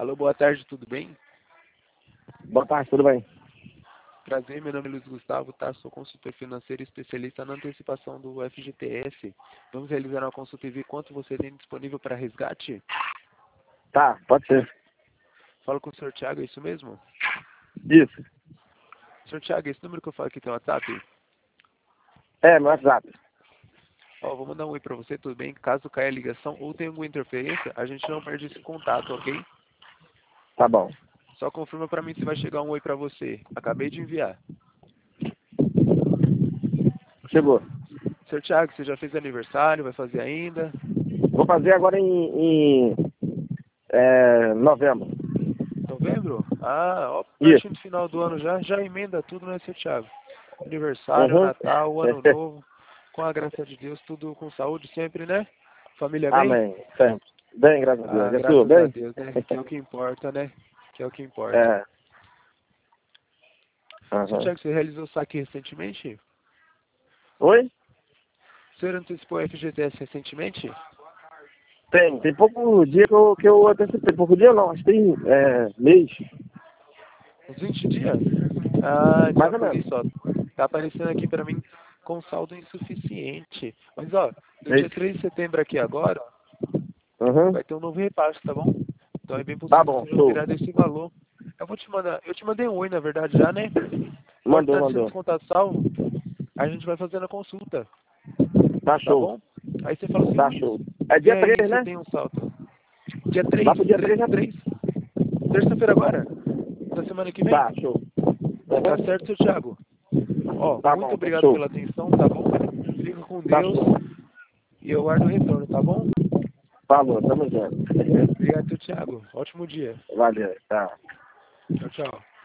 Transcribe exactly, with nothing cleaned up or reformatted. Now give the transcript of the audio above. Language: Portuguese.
Alô, boa tarde, tudo bem? Boa tarde, tudo bem? Prazer, meu nome é Luiz Gustavo, tá? Sou consultor financeiro e especialista na antecipação do F G T S. Vamos realizar uma consulta e ver quanto você tem disponível para resgate? Tá, pode ser. Falo com o senhor Thiago, é isso mesmo? Isso. senhor Thiago, esse número que eu falo aqui tem WhatsApp? É, meu WhatsApp. Ó, vou mandar um oi para você, tudo bem? Caso caia a ligação ou tenha alguma interferência, a gente não perde esse contato, ok? Tá bom. Só confirma para mim se vai chegar um oi para você. Acabei de enviar. Chegou. senhor Thiago, você já fez aniversário? Vai fazer ainda? Vou fazer agora em, em é, novembro. Novembro? Ah, ó, Isso. pertinho do final do ano já, já emenda tudo, né, seu Thiago? Aniversário, Uhum. Natal, Ano Novo, com a graça de Deus, tudo com saúde sempre, né? Família bem? Amém. Sempre. Bem, graças a Deus. Ah, E a sua, graças a bem? Deus, né? Que é o que importa, né? Que é o que importa. É. seu Uhum. Thiago, você realizou o saque recentemente? Oi? O senhor antecipou o F G T S recentemente? Tem. Tem pouco dia que eu, que eu antecipei. Pouco dia não, acho que tem é, mês. Uns vinte dias? Ah, Mais então ou por menos. isso, ó. Tá aparecendo aqui pra mim com saldo insuficiente. Mas, ó, no dia Eita. três de setembro aqui agora, Uhum. vai ter um novo repasse, tá bom? Então é bem Tá possível que bom, seja show. retirado esse valor. Eu vou te mandar, eu te mandei um oi, na verdade, já, né? Pode Mandou, estar sendo mandou. descontado salvo, a gente vai fazendo a consulta, Tá tá show. bom? Aí você fala assim, Tá Luiz, show. É vê dia aí três, se eu né? tenho um salto. Dia Lá três, pro dia três três já do três, terça-feira agora, da semana que vem. tá, show. Tá Uhum. certo, seu Thiago? Ó, Tá muito bom, tá obrigado show. pela atenção, tá bom? Fica com Tá Deus show. e eu guardo o retorno, tá bom? Falou, tamo junto. Obrigado, seu Thiago. Ótimo dia. Valeu, tá. Tchau, tchau.